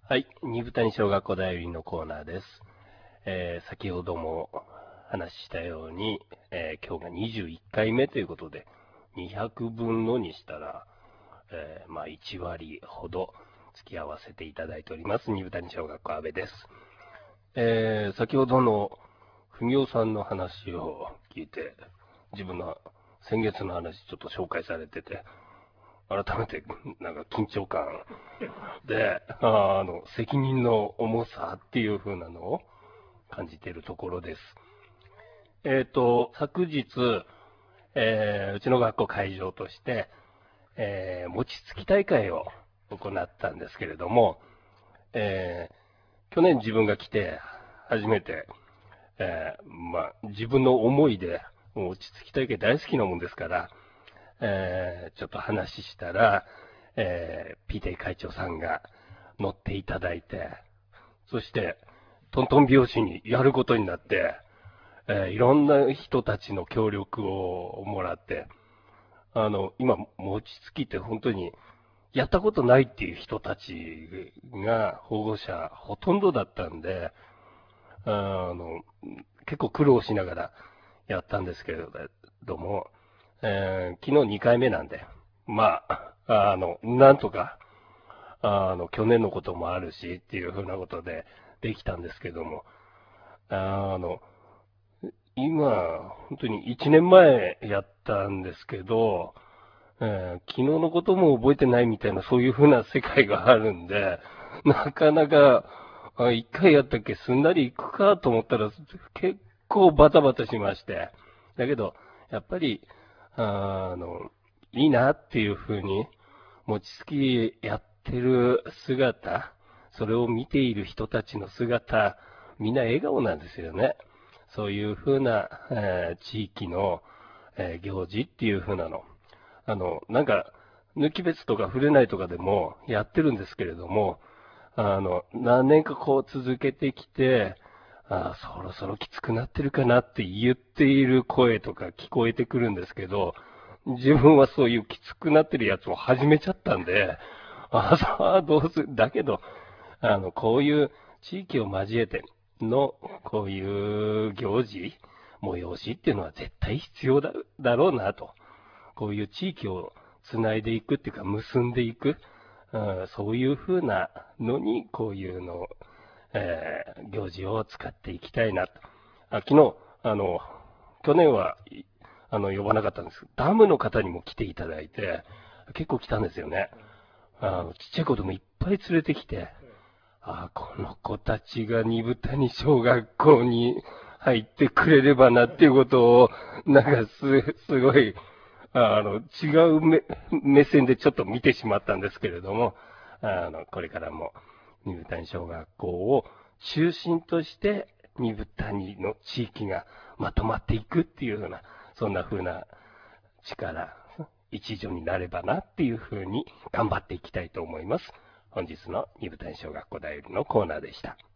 はい、二部谷小学校だよりのコーナーです。先ほども話したように、今日が21回目ということで、200分のにしたら、1割ほど付き合わせていただいております、二部谷小学校阿部です。先ほどの文雄さんの話を聞いて、自分の先月の話ちょっと紹介されてて、改めてなんか緊張感で、責任の重さっていう風なのを感じているところです。昨日、うちの学校会場として、餅つき大会を行ったんですけれども、去年自分が来て初めて、自分の思いで、餅つき大会大好きなもんですから、ちょっと話したら、PTA 会長さんが乗っていただいて、そして、トントン拍子にやることになって、いろんな人たちの協力をもらって、今、餅つきって本当に、やったことないっていう人たちが保護者ほとんどだったんで、結構苦労しながらやったんですけれども、昨日2回目なんで、なんとか、去年のこともあるしっていうふうなことでできたんですけども、あの、今、本当に1年前やったんですけど、昨日のことも覚えてないみたいな、そういうふうな世界があるんで、なかなか、1回やったっけすんなり行くかと思ったら、結構バタバタしまして。だけど、やっぱり、あの、いいなっていうふうに、餅つきやってる姿、それを見ている人たちの姿、みんな笑顔なんですよね。そういうふうな、地域の、行事っていうふうなの。なんか、抜き別とか触れないとかでもやってるんですけれども、何年かこう続けてきて、そろそろきつくなってるかなって言っている声とか聞こえてくるんですけど、自分はそういうきつくなってるやつを始めちゃったんで、さあどうする。だけど、こういう地域を交えての、こういう行事、催しっていうのは絶対必要だろうなと。こういう地域をつないでいくっていうか、結んでいく、そういうふうなのに、こういうの、行事を使っていきたいなと。昨日、去年は、呼ばなかったんですけど、ダムの方にも来ていただいて、結構来たんですよね。ちっちゃい子供いっぱい連れてきて、この子たちが二部谷小学校に入ってくれればなっていうことを、なんかすごい、違う目線でちょっと見てしまったんですけれども、これからも二部谷小学校を中心として二部谷の地域がまとまっていくっていうような、そんな風な力、一助になればなっていう風に頑張っていきたいと思います。本日の二部谷小学校だよりのコーナーでした。